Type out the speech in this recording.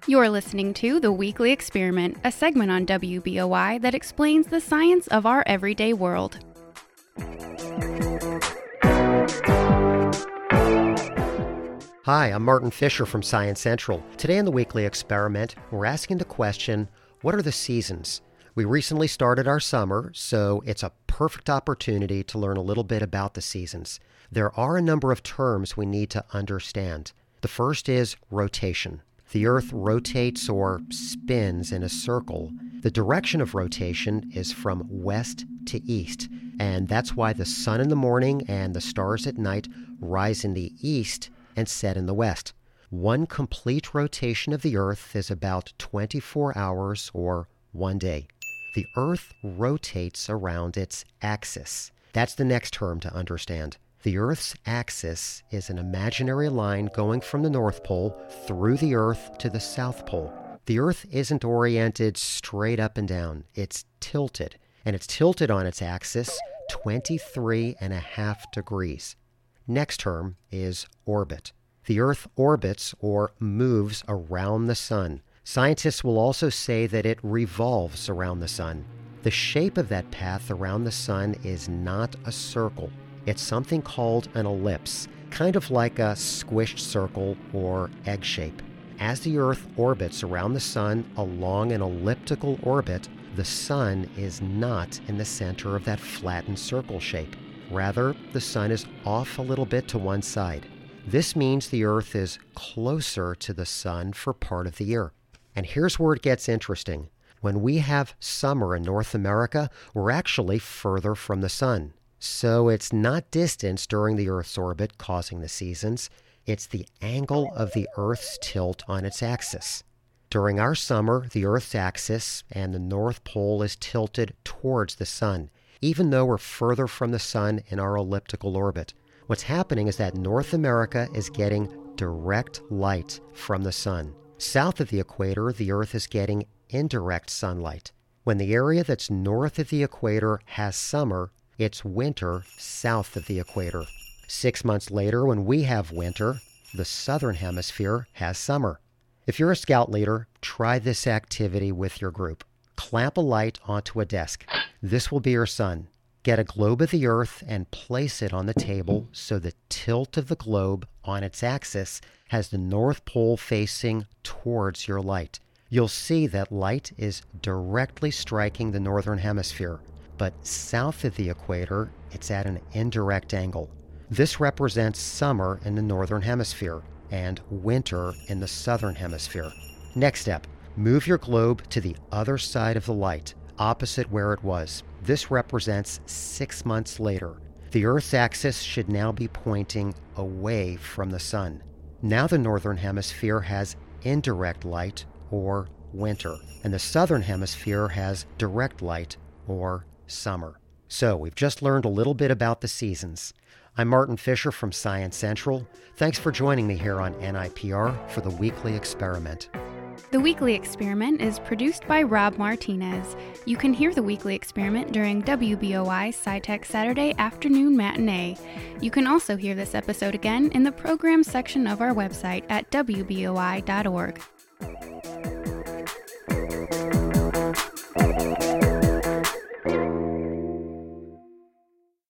You're listening to The Weekly Experiment, a segment on WBOI that explains the science of our everyday world. Hi, I'm Martin Fisher from Science Central. Today in The Weekly Experiment, we're asking the question, what are the seasons? We recently started our summer, so it's a perfect opportunity to learn a little bit about the seasons. There are a number of terms we need to understand. The first is rotation. The Earth rotates or spins in a circle. The direction of rotation is from west to east, and that's why the sun in the morning and the stars at night rise in the east and set in the west. One complete rotation of the Earth is about 24 hours or 1 day. The Earth rotates around its axis. That's the next term to understand. The Earth's axis is an imaginary line going from the North Pole through the Earth to the South Pole. The Earth isn't oriented straight up and down. It's tilted, and it's tilted on its axis 23.5 degrees. Next term is orbit. The Earth orbits or moves around the sun. Scientists will also say that it revolves around the sun. The shape of that path around the sun is not a circle. It's something called an ellipse, kind of like a squished circle or egg shape. As the Earth orbits around the sun along an elliptical orbit, the sun is not in the center of that flattened circle shape. Rather, the sun is off a little bit to one side. This means the Earth is closer to the sun for part of the year. And here's where it gets interesting. When we have summer in North America, we're actually further from the sun. So it's not distance during the Earth's orbit causing the seasons. It's the angle of the Earth's tilt on its axis. During our summer, the Earth's axis and the North Pole is tilted towards the sun, even though we're further from the sun in our elliptical orbit. What's happening is that North America is getting direct light from the sun. South of the equator, the Earth is getting indirect sunlight. When the area that's north of the equator has summer, it's winter south of the equator. 6 months later, when we have winter, the southern hemisphere has summer. If you're a scout leader, try this activity with your group. Clamp a light onto a desk. This will be your sun. Get a globe of the Earth and place it on the table so the tilt of the globe on its axis has the North Pole facing towards your light. You'll see that light is directly striking the northern hemisphere, but south of the equator, it's at an indirect angle. This represents summer in the northern hemisphere and winter in the southern hemisphere. Next step, move your globe to the other side of the light, opposite where it was. This represents 6 months later. The Earth's axis should now be pointing away from the sun. Now the northern hemisphere has indirect light, or winter, and the southern hemisphere has direct light, or summer. So we've just learned a little bit about the seasons. I'm Martin Fisher from Science Central. Thanks for joining me here on NIPR for The Weekly Experiment. The Weekly Experiment is produced by Rob Martinez. You can hear The Weekly Experiment during WBOI's SciTech Saturday afternoon matinee. You can also hear this episode again in the programs section of our website at WBOI.org.